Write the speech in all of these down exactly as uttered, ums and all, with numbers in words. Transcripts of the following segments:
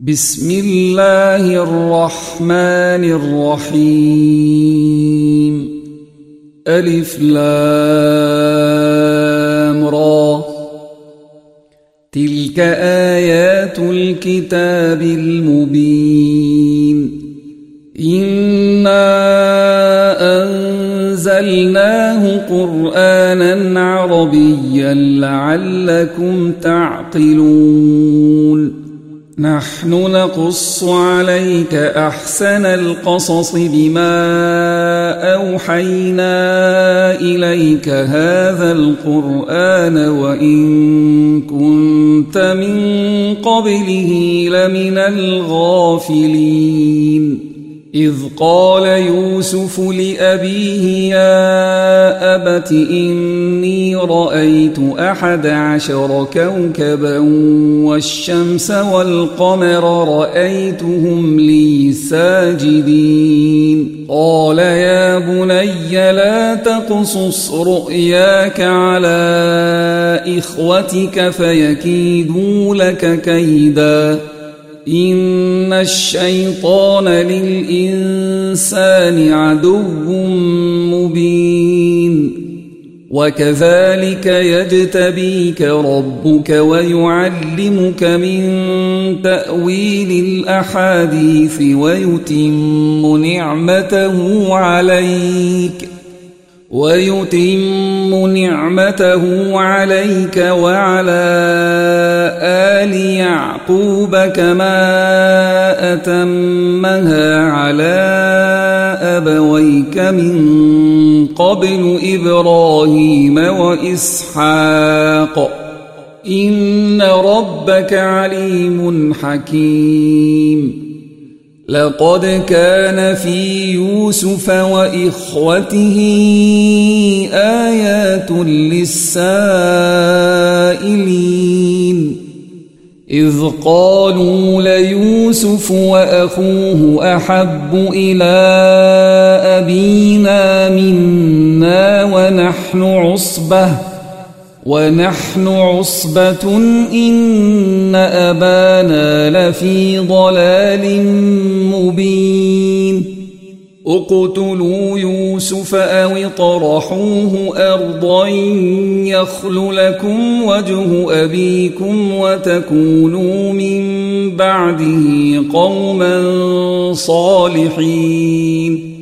بسم الله الرحمن الرحيم. ألف لام را. تلك آيات الكتاب المبين. إنا أنزلناه قرآنا عربيا لعلكم تعقلون. نحن نقص عليك أحسن القصص بما أوحينا إليك هذا القرآن وإن كنت من قبله لمن الغافلين. إذ قال يوسف لأبيه يا أبت إني رأيت أحد عشر كوكبا والشمس والقمر رأيتهم لي ساجدين. قال يا بني لا تقصص رؤياك على إخوتك فيكيدوا لك كيدا إن الشيطان للإنسان عدو مبين. وكذلك يجتبيك ربك ويعلمك من تأويل الأحاديث ويتم نعمته عليك ويتم نعمته عليك وعلى آل يعقوب كما أتمها على أبويك من قبل إبراهيم وإسحاق إن ربك عليم حكيم. لقد كان في يوسف وإخوته آيات للسائلين إذ قالوا ليوسف وأخوه أحب إلى أبينا منا ونحن عصبة ونحن عصبة إن أبانا لفي ضلال مبين. اقتلوا يوسف أو اطرحوه أرضا يخل لكم وجه أبيكم وتكونوا من بعده قوما صالحين.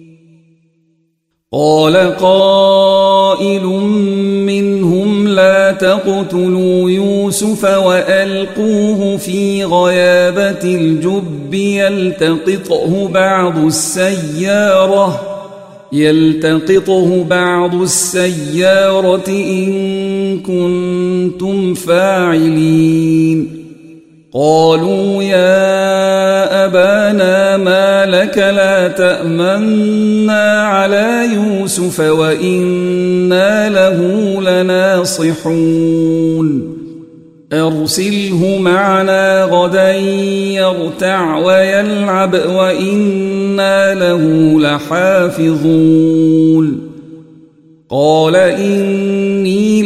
قال قائل منهم لا تقتلوا يوسف وألقوه في غيابة الجب يلتقطه بعض السيارة يلتقطه بعض السيارة إن كنتم فاعلين. قالوا يا أبانا ما لك لا تأمنا على يوسف وإنا له لناصحون. أرسله معنا غدا يرتع ويلعب وإنا له لحافظون. قال إني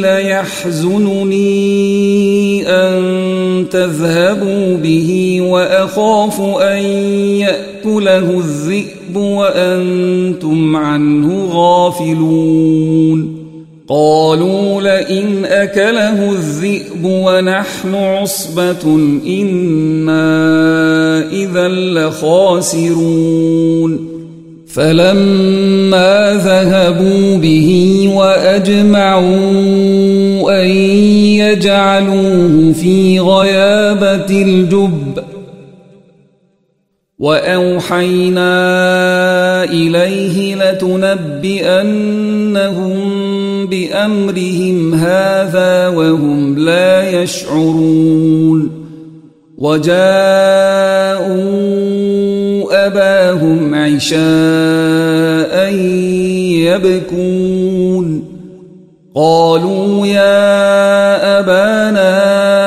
ليحزنني أن تذهبوا به وأخاف أن يأكله الذئب وأنتم عنه غافلون. قالوا لئن أكله الذئب ونحن عصبة إنا إذا لخاسرون. فلما ذهبوا به وأجمعوا أن يجعلوه في غيابة الجب وأوحينا إليه لتنبئنهم بأمرهم هذا وهم لا يشعرون. وجاءوا أباهم عشاء يبكون. قالوا يا أبانا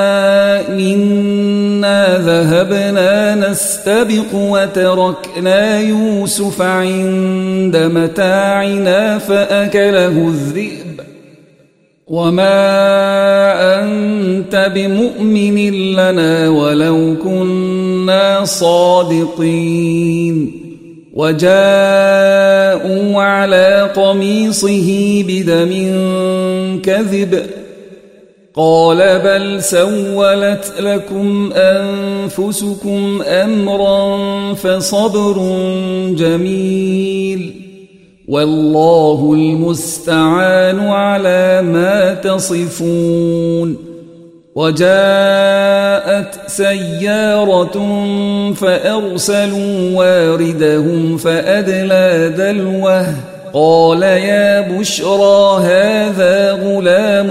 إنا ذهبنا نستبق وتركنا يوسف عند متاعنا فأكله الذئب وما أنت بمؤمن لنا ولو كنا صادقين وجاءوا على قميصه بدم كذب قال بل سولت لكم أنفسكم أمرا فصبر جميل والله المستعان على ما تصفون وجاءت سيارة فأرسلوا واردهم فأدلى دلوه قال يا بشرى هذا غلام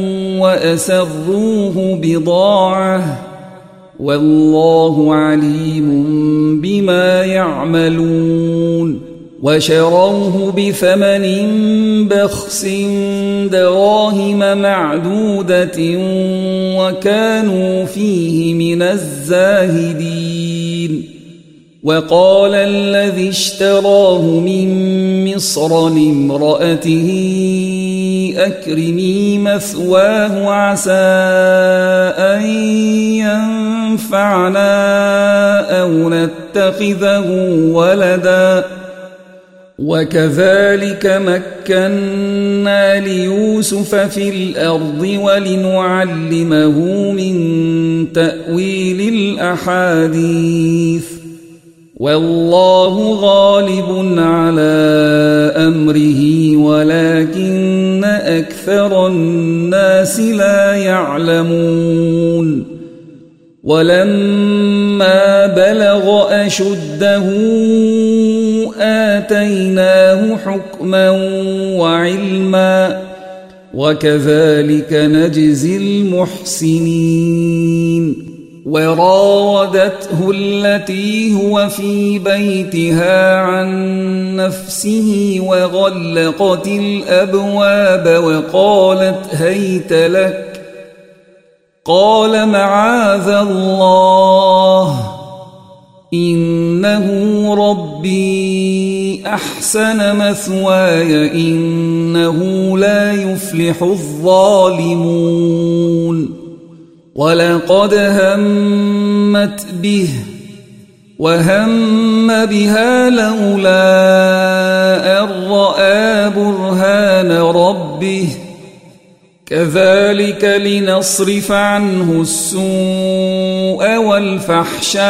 وأسروه بضاعة والله عليم بما يعملون وشروه بثمن بخس دراهم معدودة وكانوا فيه من الزاهدين وقال الذي اشتراه من مصر لامرأته أكرمي مثواه عسى أن ينفعنا أو نتخذه ولدا وكذلك مكنا ليوسف في الأرض ولنعلمه من تأويل الأحاديث والله غالب على أمره ولكن أكثر الناس لا يعلمون ولما بلغ أشده آتيناه حكما وعلما وكذلك نجزي المحسنين وراودته التي هو في بيتها عن نفسه وغلقت الأبواب وقالت هيت لك قال معاذ الله إنه ربي أحسن مثواي إنه لا يفلح الظالمون ولقد همت به وهم بها لولا أن رأى برهان ربه كذلك لنصرف عنه السوء والفحشاء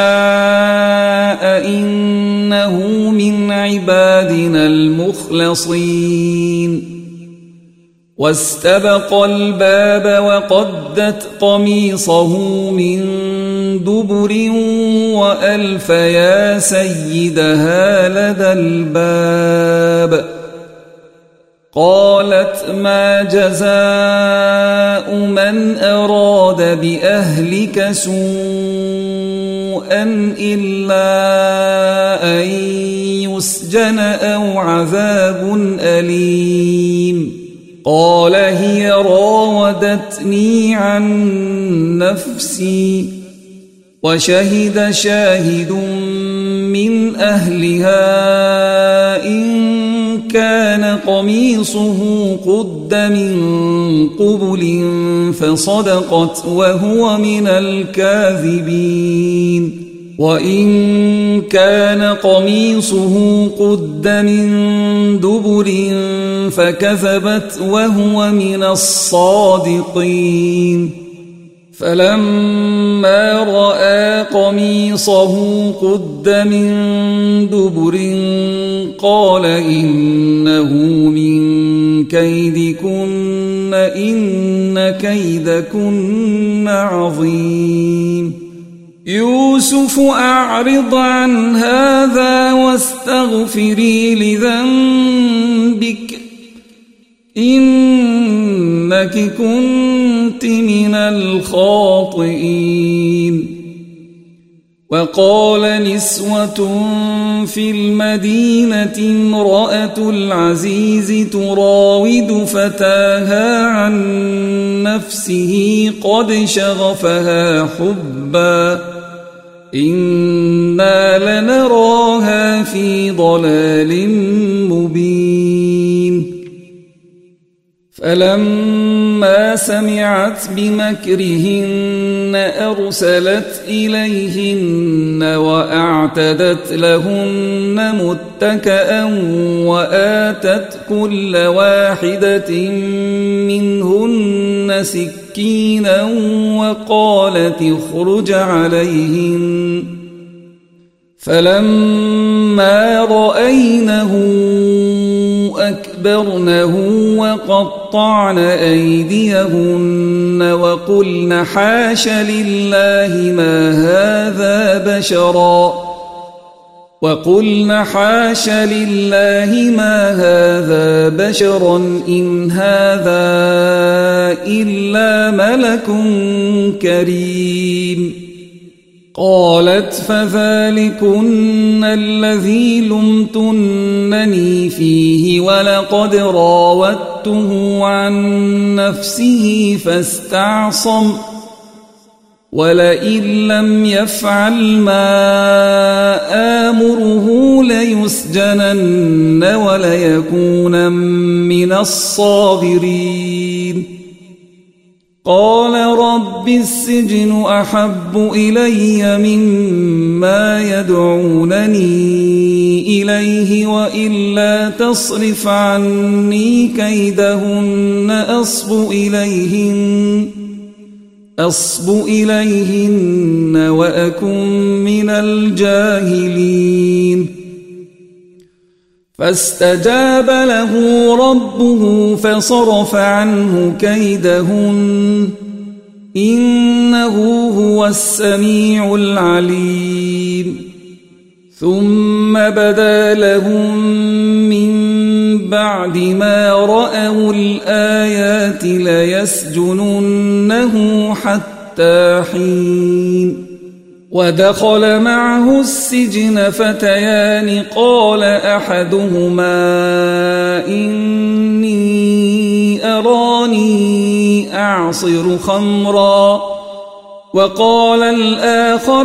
إنه من عبادنا المخلصين واستبق الباب وقدت قميصه من دبر وألف يا سيدها لدى الباب قالت ما جزاء من أراد بأهلك سوءا إلا أن يسجن أو عذاب أليم قال هي راودتني عن نفسي وشهد شاهد من أهلها إن كان قميصه قد من قبل فصدقت وهو من الكاذبين وإن كان قميصه قد من دبر فكذبت وهو من الصادقين فلما رأى قميصه قد من دبر قال إنه من كيدكن إن كيدكن عظيم يوسف أعرض عن هذا واستغفري لذنبك إنك كنت من الخاطئين وقال نسوة في المدينة امرأة العزيز تراود فتاها عن نفسه قد شغفها حبا إنا لنراها في ضلال مبين فلما فلما سمعت بمكرهن أرسلت إليهن وأعتدت لهن متكئا وآتت كل واحدة منهن سكينا وقالت اخرج عليهن فلما رأينه أكبرنه وقطعن أيديهن وقلن حاش لله ما هذا بشرا وقلن حاش لله ما هذا بشرا إن هذا إلا ملك كريم قالت فذلكن الذي لمتنني فيه ولقد راودته عن نفسه فاستعصم ولئن لم يفعل ما آمره ليسجنن وليكون من الصاغرين قال رب السجن أحب إلي مما يدعونني إليه وإلا تصرف عني كيدهن أصب إليهن أصب إليهن وأكن من الجاهلين فاستجاب له ربه فصرف عنه كيدهن إنه هو السميع العليم ثم بدا لهم من بعد ما رأوا الآيات ليسجننه حتى حين ودخل معه السجن فتيان قال أحدهما إني أراني أعصر خمرا وقال الآخر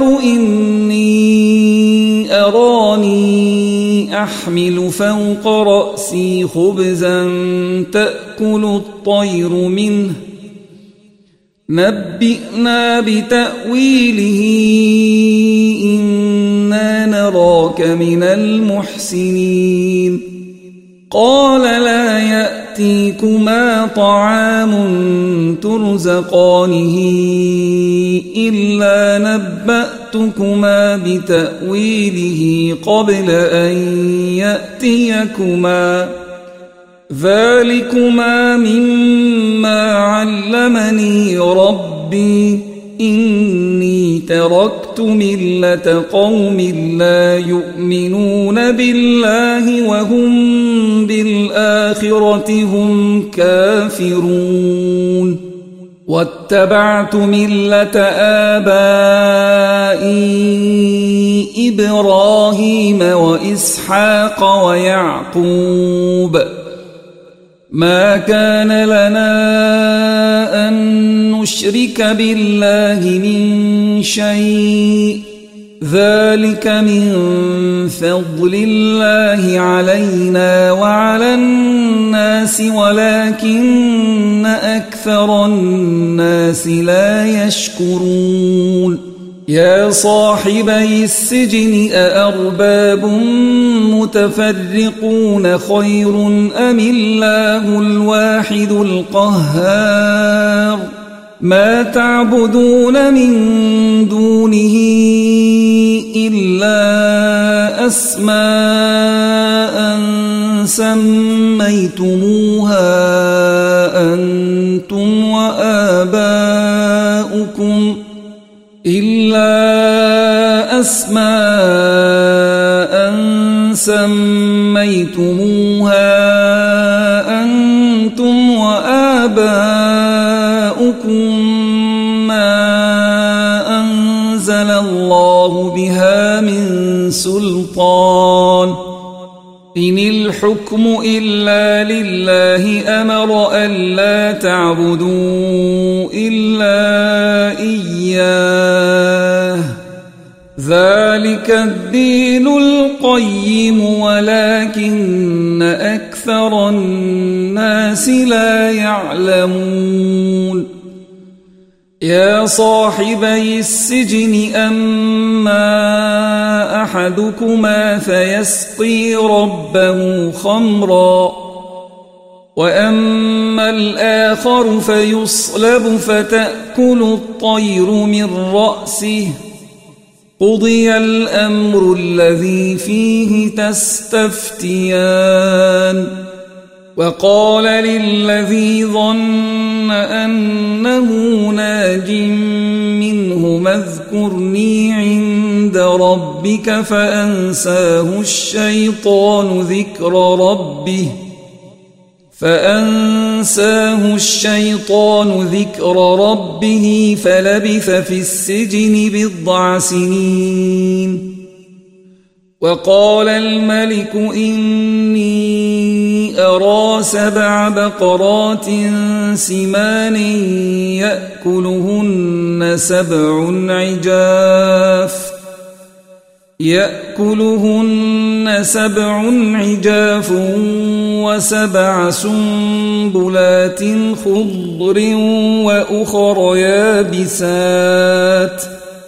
إني أراني أحمل فوق رأسي خبزا تأكل الطير منه نبئنا بتأويله إنا نراك من المحسنين قال لا يأتيكما طعام ترزقانه إلا نبأتكما بتأويله قبل أن يأتيكما ذلكما مما علمني ربي إني تركت ملة قوم لا يؤمنون بالله وهم بالآخرة هم كافرون واتبعت ملة آبائي إبراهيم وإسحاق ويعقوب ما كان لنا أن نشرك بالله من شيء ذلك من فضل الله علينا وعلى الناس ولكن أكثر الناس لا يشكرون يا صاحبي السجن أأرباب متفرقون خير أم الله الواحد القهار ما تعبدون من دونه إلا أسماء سميتموها أنتم وآباؤكم إلا أسماء سميتموها أنتم وآباؤكم ما أنزل الله بها من سلطان إن الحكم إلا لله أمر ألا تعبدوا إلا إياه ذلك الدين القيم ولكن أكثر الناس لا يعلمون يا صاحبي السجن أما أحدكما فيسقي ربه خمرا وأما الآخر فيصلب فتأكل الطير من رأسه قضي الأمر الذي فيه تستفتيان وقال للذي ظن أنه ناج منهما اذكرني عند ربك فأنساه الشيطان ذكر ربه فأنساه الشيطان ذكر ربه فلبث في السجن بضع سنين وقال الملك إني أرى سبع بقرات سمان يأكلهن سبع عجاف يأكلهن سبع عجاف وسبع سنبلات خضر وأخر يابسات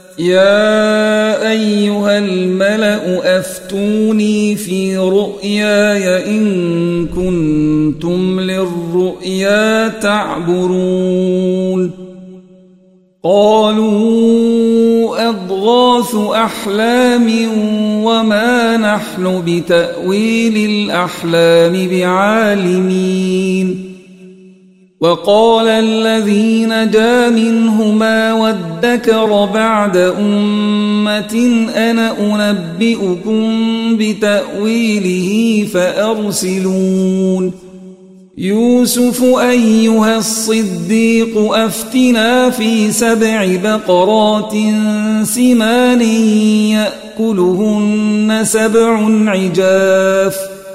يا أيها الملأ أفتوني في رؤياي إن كنتم للرؤيا تعبرون قالوا أضغاث أحلام وما نحن بتأويل الأحلام بعالمين وقال الذي نجا منهما وادكر بعد أمة أنا أنبئكم بتأويله فأرسلون يوسف أيها الصديق أفتنا في سبع بقرات سمان يأكلهن سبع عجاف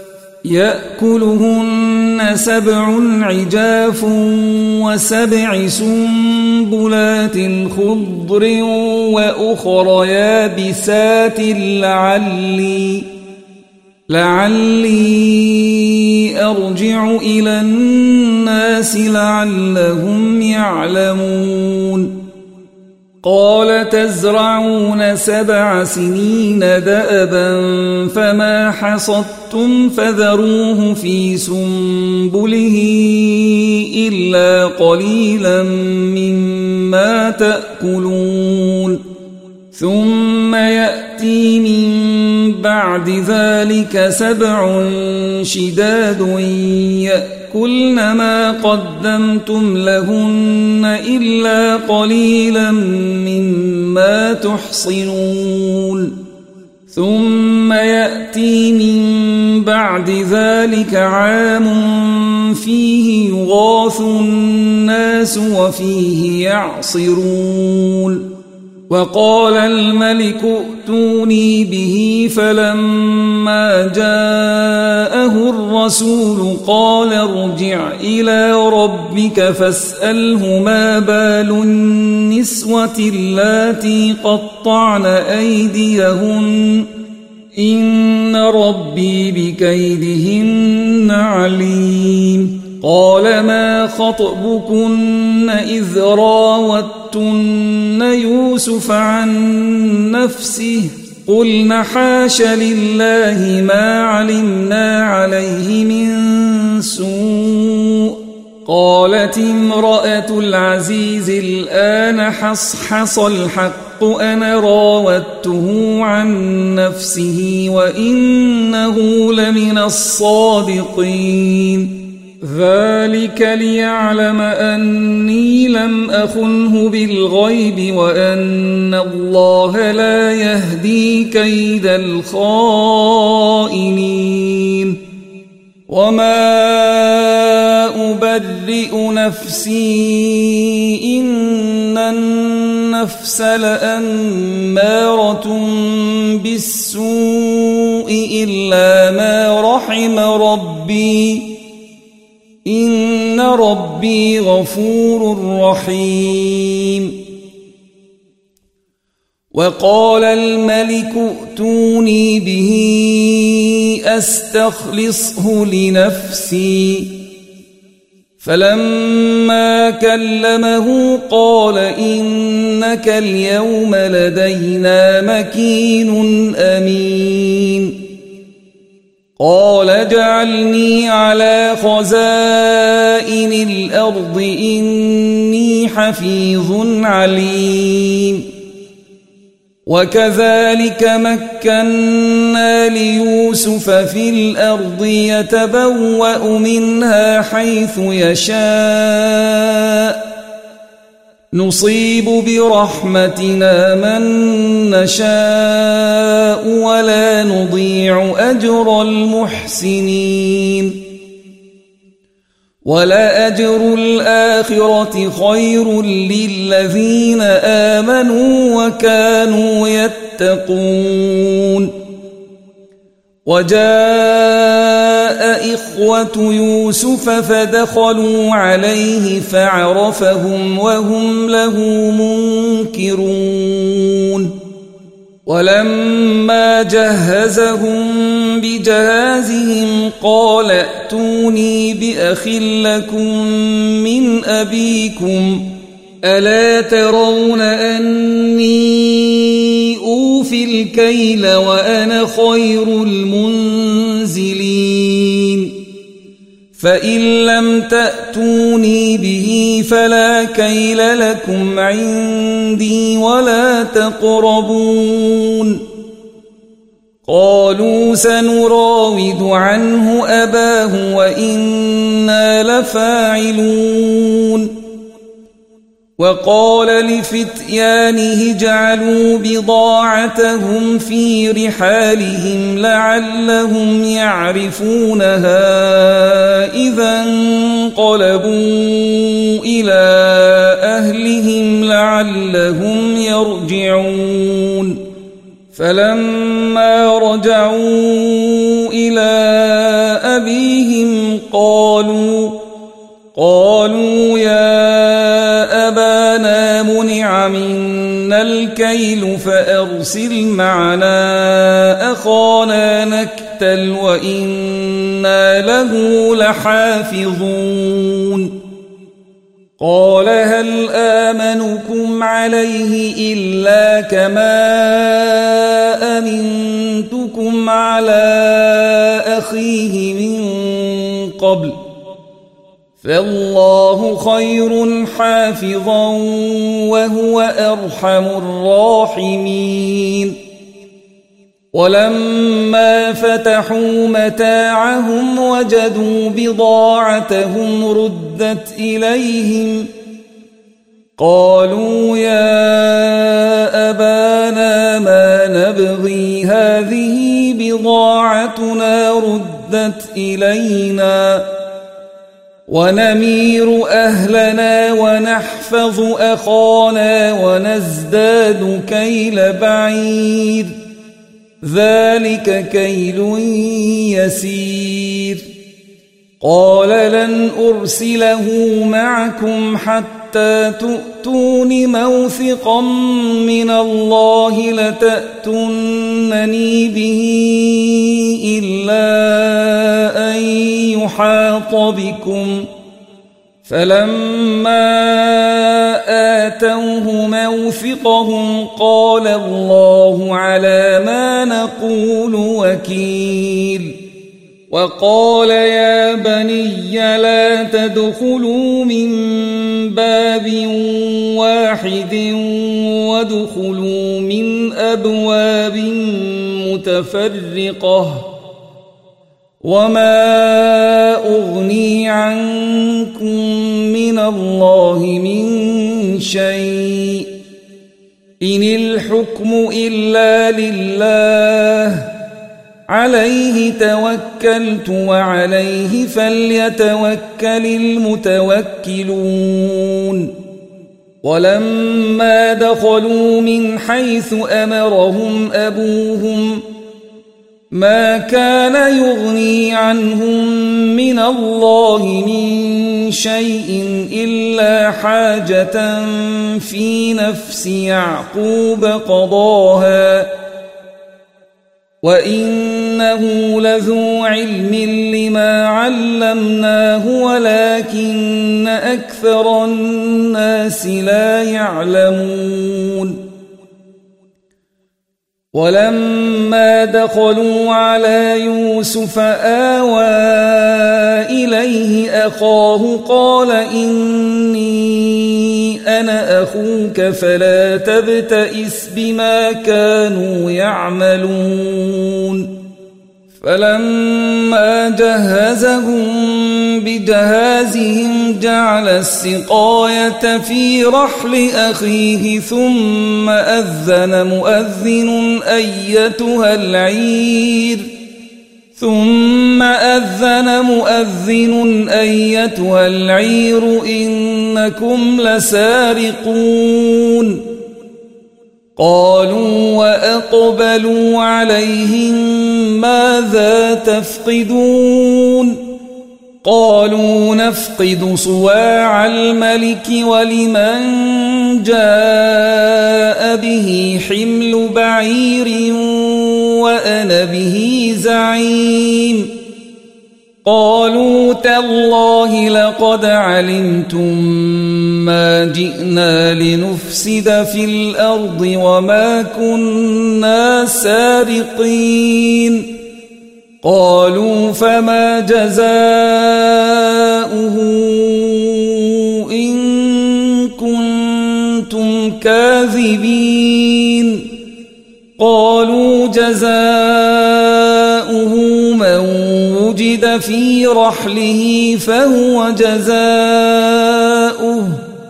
يأكلهن سبع عجاف وسبع سنبلات خضر وأخر يابسات لعلي لعلي أرجع إلى الناس لعلهم يعلمون قال تزرعون سبع سنين دأبا فما حصدتم فذروه في سنبله إلا قليلا مما تأكلون ثم يأتي من بعد ذلك سبع شداد يأكلن ما قدمتم لهن إلا قليلا مما تحصنون ثم يأتي من بعد ذلك عام فيه يغاث الناس وفيه يعصرون وقال الملك ائتوني به فلما جاءه الرسول قال ارجع إلى ربك فاسأله ما بال النسوة اللاتي قطعن أيديهن إن ربي بكيدهن عليم قال ما خطبكن إذ راوتن يوسف عن نفسه قلن حاش لله ما علمنا عليه من سوء قالت امرأة العزيز الآن حصحص الحق أنا راودته عن نفسه وإنه لمن الصادقين ذلك ليعلم أني لم أخنه بالغيب وأن الله لا يهدي كيد الخائنين وما أبرئ نفسي إن النفس لأمارة بالسوء إلا ما رحم ربي إن ربي غفور رحيم وقال الملك ائتوني به أستخلصه لنفسي فلما كلمه قال إنك اليوم لدينا مكين أمين قال اجعلني على خزائن الأرض إني حفيظ عليم وكذلك مكنا ليوسف في الأرض يتبوأ منها حيث يشاء نصيب برحمتنا من نشاء ولا نضيع أجر المحسنين ولأجر الآخرة خير للذين آمنوا وكانوا يتقون وجاء إخوة يوسف فدخلوا عليه فعرفهم وهم له منكرون ولما جهزهم بجهازهم قال ائتوني بأخ لكم من أبيكم ألا ترون أني أوفي الكيل وأنا خير المنزلين فإن لم تأتوني به فلا كيل لكم عندي ولا تقربون قالوا سنراود عنه أباه وإنا لفاعلون وقال لفتيانه اجعلوا بضاعتهم في رحالهم لعلهم يعرفونها إذا انقلبوا إلى أهلهم لعلهم يرجعون فلما رجعوا إلى أبيهم قالوا قالوا يا أبانا منع منا الكيل فأرسل معنا أخانا نكتل وإنا له لحافظون قال هل آمنكم عليه إلا كما أمنتكم على أخيه من قبل فالله خير حافظا وهو أرحم الراحمين ولما فتحوا متاعهم وجدوا بضاعتهم ردت إليهم قالوا يا أبانا ما نبغي هذه بضاعتنا ردت إلينا ونمير أهلنا ونحفظ أخانا ونزداد كيل بعير ذلك كيل يسير قال لن أرسله معكم حتى تؤتون موثقا من الله لتأتونني به إلا أن يحاط بكم فلما آتوه موثقهم قال الله على ما نقول وكيل وقال يا بني لا تدخلوا من باب واحد وادخلوا من أبواب متفرقة وما أغني عنكم من الله من شيء إن الحكم إلا لله عليه توكلت وعليه فليتوكل المتوكلون ولما دخلوا من حيث أمرهم أبوهم ما كان يغني عنهم من الله من شيء إلا حاجة في نفس يعقوب قضاها وإنه لذو علم لما علمناه ولكن أكثر الناس لا يعلمون ولما دخلوا على يوسف آوى إليه أخاه قال إني أنا أخوك فلا تبتئس بما كانوا يعملون فلما جهزهم بجهازهم جعل السقاية في رحل أخيه ثم أذن مؤذن أيتها العير ثم أذن مؤذن أيتها العير إنكم لسارقون قالوا وأقبلوا عليهم ماذا تفقدون قالوا نفقد صواع الملك ولمن جاء به حمل بعير وأنا به زعيم قالوا تالله لقد علمتم ما جئنا لنفسد في الأرض وما كنا سارقين قالوا فما جزاؤه إن كنتم كاذبين قالوا جزاؤه من وجد في رحله فهو جزاؤه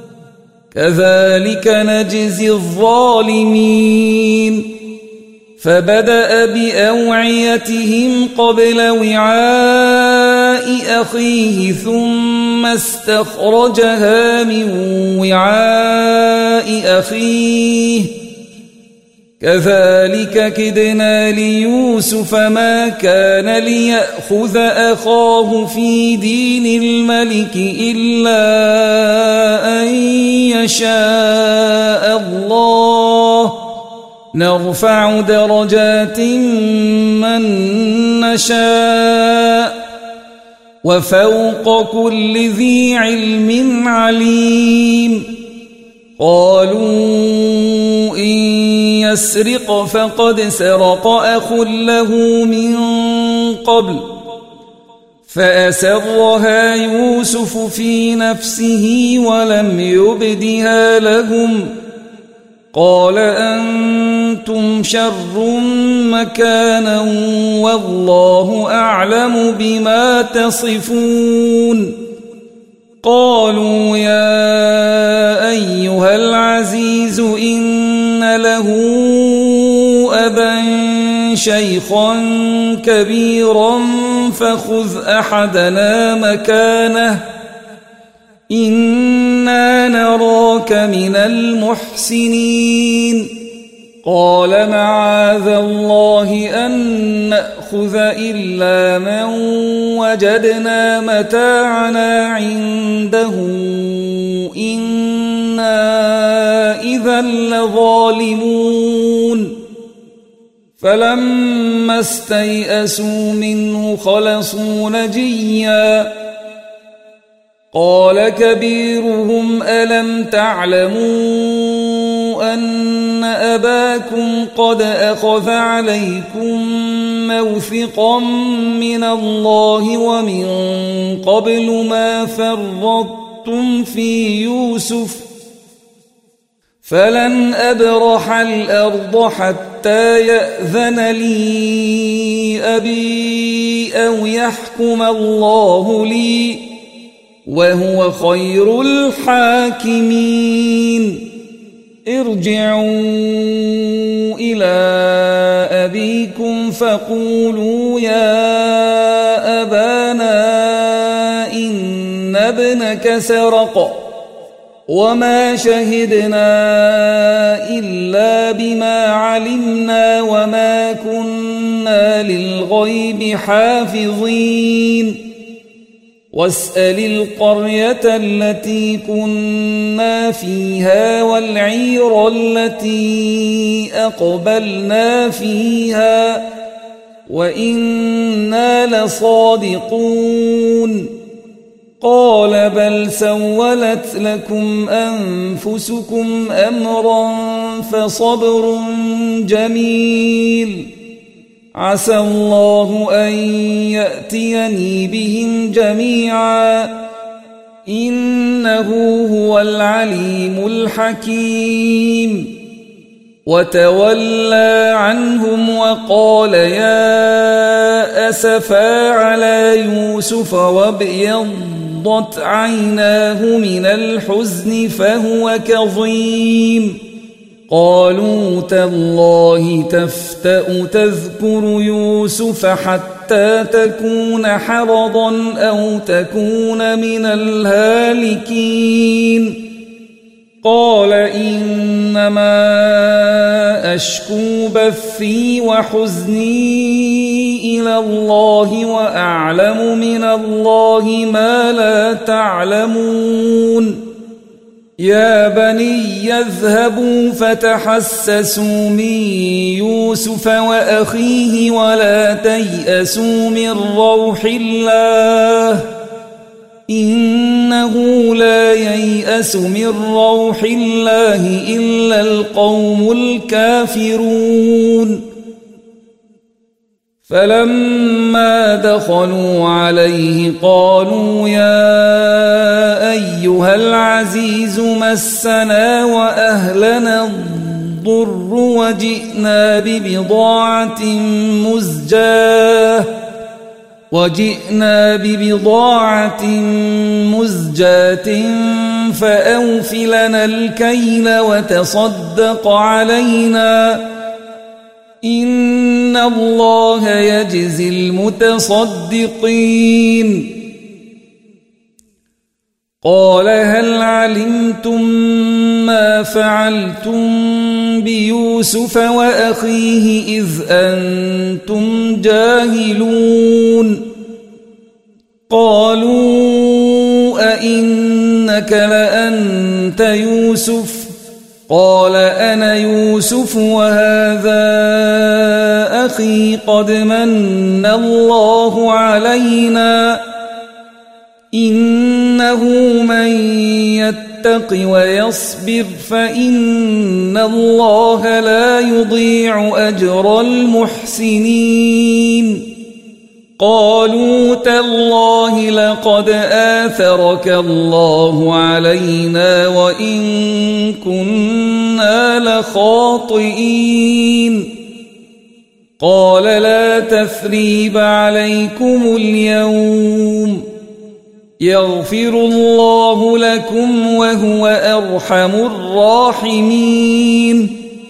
كذلك نجزي الظالمين فبدأ بأوعيتهم قبل وعاء أخيه ثم استخرجها من وعاء أخيه كذلك كدنا ليوسف ما كان ليأخذ أخاه في دين الملك إلا أن يشاء الله نرفع درجات من نشاء وفوق كل ذي علم عليم قالوا إن يسرق فقد سرق أخ له من قبل فأسرها يوسف في نفسه ولم يبدها لهم قال أنتم شر مكانا والله أعلم بما تصفون قالوا يا أيها العزيز إن له أبا شيخا كبيرا فخذ أحدنا مكانه إنا نراك من المحسنين قال معاذ الله أن نأخذ إلا من وجدنا متاعنا عنده إنا إذا لظالمون فلما استيئسوا منه خلصوا نجيا قال كبيرهم ألم تعلموا أن أباكم قد أخذ عليكم موثقا من الله ومن قبل ما فرطتم في يوسف فلن أبرح الأرض حتى يأذن لي أبي أو يحكم الله لي وهو خير الحاكمين ارجعوا إلى أبيكم فقولوا يا أبانا إن ابنك سرق وما شهدنا إلا بما علمنا وما كنا للغيب حافظين واسأل القرية التي كنا فيها والعير التي أقبلنا فيها وإنا لصادقون قال بل سولت لكم أنفسكم أمرا فصبر جميل عسى الله أن يأتيني بهم جميعا إنه هو العليم الحكيم وتولى عنهم وقال يا أسفا على يوسف وابيضت عيناه من الحزن فهو كظيم قالوا تالله تفتأ تذكر يوسف حتى تكون حرضا أو تكون من الهالكين قال إنما أشكو بثي وحزني إلى الله وأعلم من الله ما لا تعلمون يا بني اذهبوا فتحسسوا من يوسف وأخيه ولا تيأسوا من روح الله إنه لا ييأس من روح الله إلا القوم الكافرون فلما دخلوا عليه قالوا يا أيها العزيز مسنا وأهلنا الضر وجئنا ببضاعة مزجاة وجئنا ببضاعة مزجاة فأوف لنا الكيل وتصدق علينا إن الله يجزي المتصدقين قال هل علمتم ما فعلتم بيوسف وأخيه إذ أنتم جاهلون قالوا أئنك لأنت يوسف قال أنا يوسف وهذا أخي قد من الله علينا إنه من يتق ويصبر فإن الله لا يضيع أجر المحسنين قالوا تالله لقد آثرك الله علينا وإن كنا لخاطئين قال لا تثريب عليكم اليوم يغفر الله لكم وهو أرحم الراحمين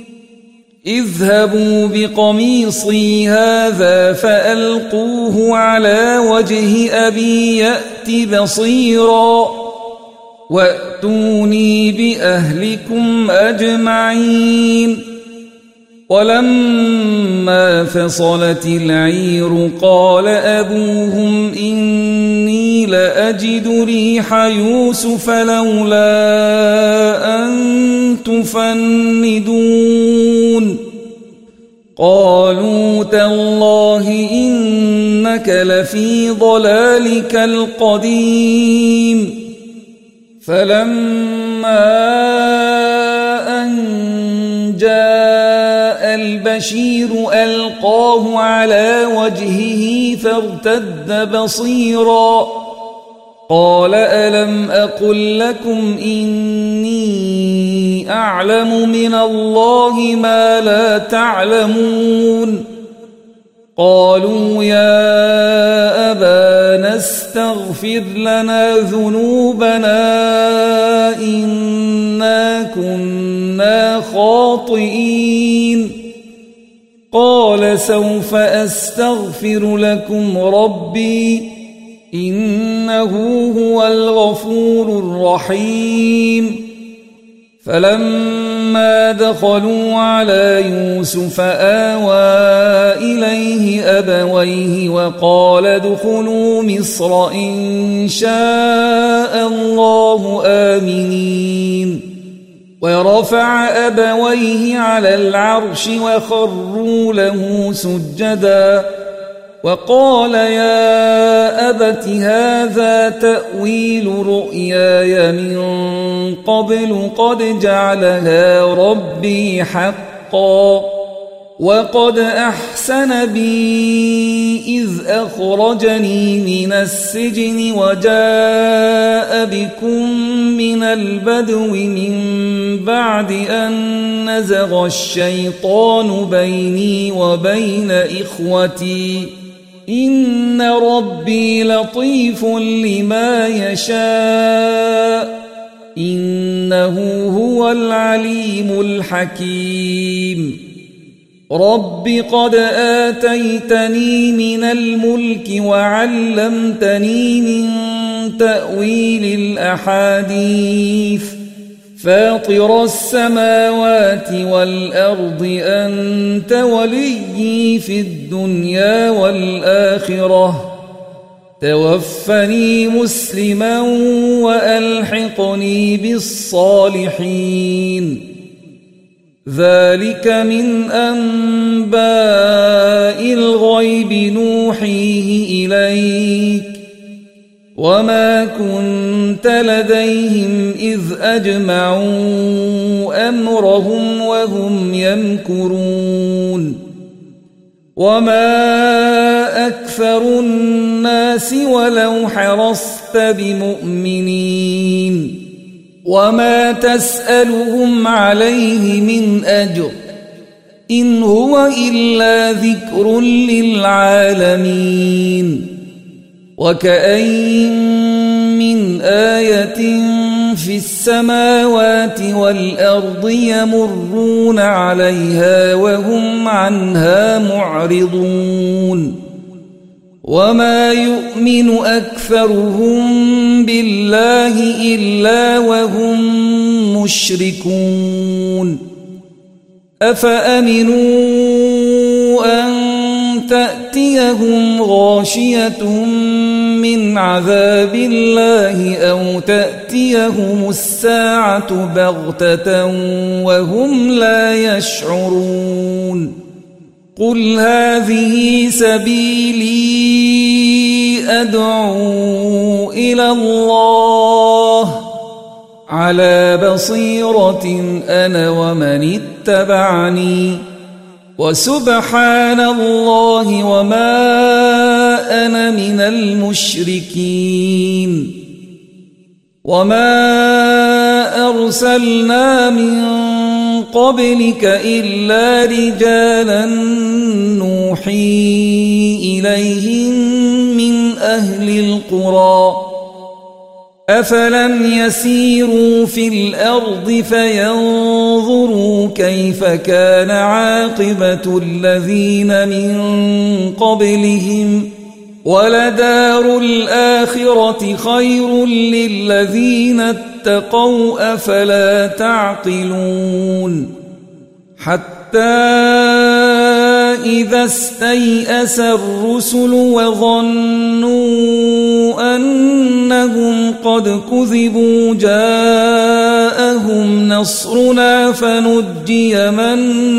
اذهبوا بقميصي هذا فألقوه على وجه أبي يأت بصيرا وأتوني بأهلكم أجمعين ولما فصلت العير قال أبوهم إني لأجد ريح يوسف لولا أن تفندون قالوا تالله إنك لفي ضلالك القديم فلما أن جاء البشير ألقاه على وجهه فارتد بصيرا قال ألم أقل لكم إني أعلم من الله ما لا تعلمون قالوا يا أبانا استغفر لنا ذنوبنا إنا كنا خاطئين قال سوف أستغفر لكم ربي إنه هو الغفور الرحيم فلما فلما دخلوا على يوسف آوى إليه أبويه وقال ادخلوا مصر إن شاء الله آمنين ورفع أبويه على العرش وخروا له سجدا وقال يا أبت هذا تأويل رؤياي من قبل قد جعلها ربي حقا وقد أحسن بي إذ أخرجني من السجن وجاء بكم من البدو من بعد أن نزغ الشيطان بيني وبين إخوتي إن ربي لطيف لما يشاء إنه هو العليم الحكيم رب قد آتيتني من الملك وعلمتني من تأويل الأحاديث فاطر السماوات والأرض أنت وليي في الدنيا والآخرة توفني مسلما وألحقني بالصالحين ذلك من أنباء الغيب نوحيه إليك وما كنت لديهم إذ أجمعوا أمرهم وهم يمكرون وما أكثر الناس ولو حرصت بمؤمنين وما تسألهم عليه من أجر إن هو إلا ذكر للعالمين وكأين من آية في السماوات والأرض يمرون عليها وهم عنها معرضون وما يؤمن أكثرهم بالله إلا وهم مشركون أفأمنوا أن تأتيهم غاشية من عذاب الله أو تأتيهم الساعة بغتة وهم لا يشعرون قل هذه سبيلي أدعو إلى الله على بصيرة أنا ومن اتبعني وسبحان الله وما أنا من المشركين وما أرسلنا من قبلك إلا رجالا نوحي إليهم من أهل القرى أفلم يسيروا في الأرض فينظروا كيف كان عاقبة الذين من قبلهم ولدار الآخرة خير للذين اتقوا أفلا تعقلون حتى إذا استيأس الرسل وظنوا أنهم قد كذبوا جاءهم نصرنا فنجي من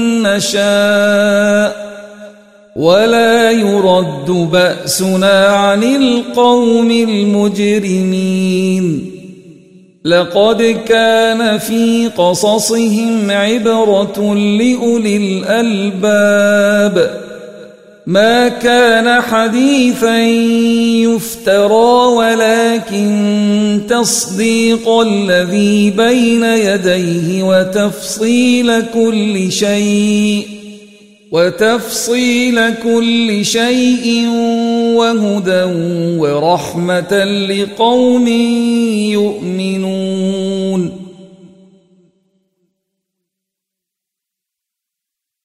نشاء ولا يرد بأسنا عن القوم المجرمين لقد كان في قصصهم عبرة لأولي الألباب ما كان حديثا يفترى ولكن تصديق الذي بين يديه وتفصيل كل شيء وتفصيل كل شيء وهدى ورحمة لقوم يؤمنون